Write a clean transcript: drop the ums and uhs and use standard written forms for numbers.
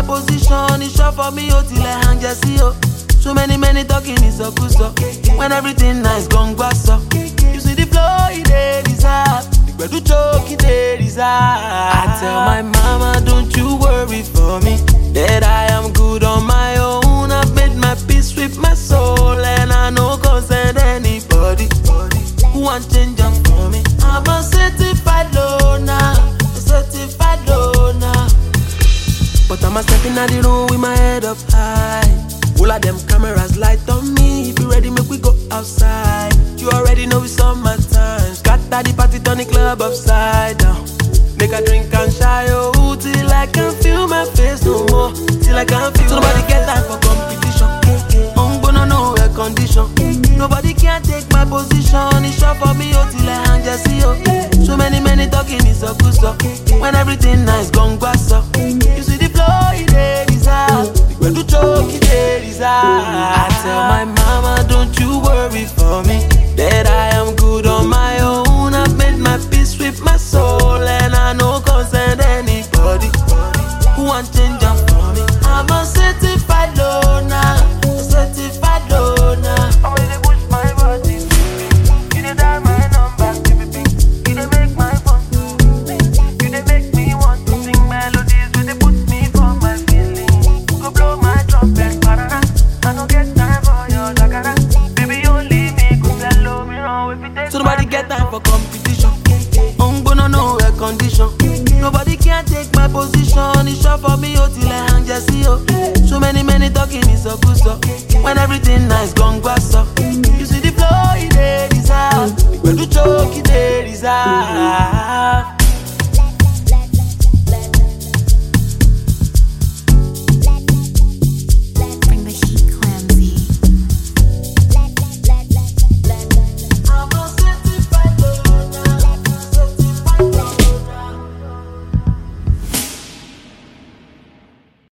position, it's sure for me, oh, till I hang just see, oh. So many talking is a good so. When everything nice, gone grass so. You see the flow, it is hard. But do choke, it is hard. I tell my mama, don't you worry for me, that I am good on my own. I've made my peace with my soul, and I no concern anybody who want change them for me. I'm a certified loner, a certified loner. But I'm a stepping out the room with my head up high. All of them cameras light on me. If you ready, make we go outside. You already know it's on my time. Scatter the party, turn the club upside down. Make a drink and shy, oh, till I can feel my face no more. Till I can feel. So nobody get time for competition. I'm gonna know air condition. Nobody can take my position. It's sure for me, oh, till I hang just see, oh. So many talking is a good stuff. When everything nice, gone grass up. You see the flow, it is hard. When you choke, it is hard. I tell my mama, don't you worry for me, that I am good on my own. I've made my peace with my soul, and I no concern anybody who want change them for me. I'm a certified loner, a certified loner. I'm gonna push my body. You dey dial my number, you dey make my phone ring. You dey make me want to sing melodies, you dey put me for my feelings. Go blow my trumpet, parara. I don't get time for your lagara. Baby, only me could tell me wrong if you take. So nobody get time for competition. I'm gonna know air condition. Nobody can take my position. It's sure for me, oh, till I hang just see, oh. So many talking is a good stuff. When everything nice.